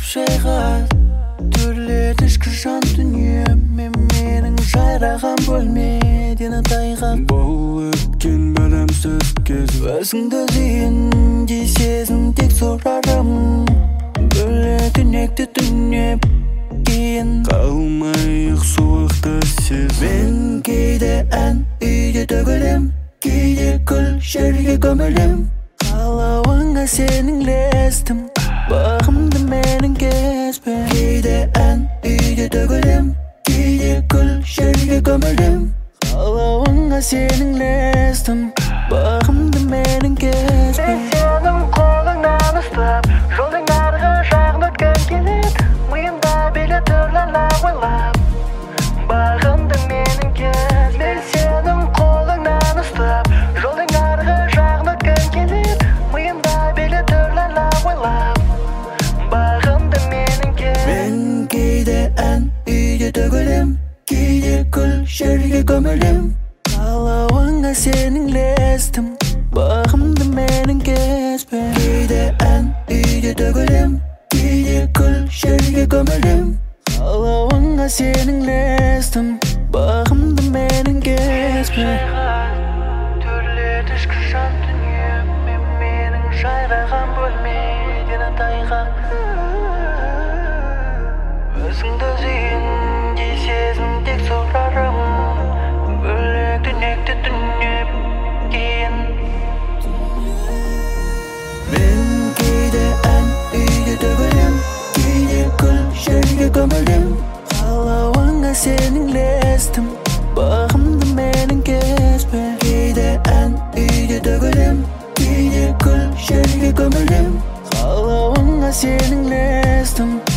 шайғат төрлет ішкі жан дүнием менің жайраған бөлмеден тайған бұл өткен білімсіз кез өзіңді дейін дейсезін тек сұрарым бөлетінекті түнеп кейін қалмайық суықты сез мен кейде ән үйде төгілем кейде күл жерге көмілем қалауыңа сенің лестім бағымды менің кеспе кейде ән үйде төгілем кейде күл жерге көмілем қалауыңа сенің лестім бағымды менің кеспе мен сенің қолыңнан ұстап жолдың арғы жағын өткім келеді миымда билет түрлі ойлап бағымды менің кеспе мен сенің қолыңнан ұстап жолдың арғы жағын өткім келеді миымда билет түрлі ойлап бағымды менің кеспе мен кейде ән үйде төгілем кейде күл жерге көмілем қалауыңа сенің лестім бағымды менің кеспе кейде ән үйде төгілем кейде күл жерге көмілем қалауыңа сенің лестім бағымды менің кеспе төрлет ішкі жан дүнием менің жайраған бөлмеден тайған өзіңді дейін дейсезін тек сұрарым бөлек түнекті түнеп кейін мен кейде ән үйде төгілем кейде күл жерге көмілем қалауыңа сенің лестім бағымды менің кеспе кейде ән үйде төгілем кейде күл жерге көмілем қалауыңа сенің лестім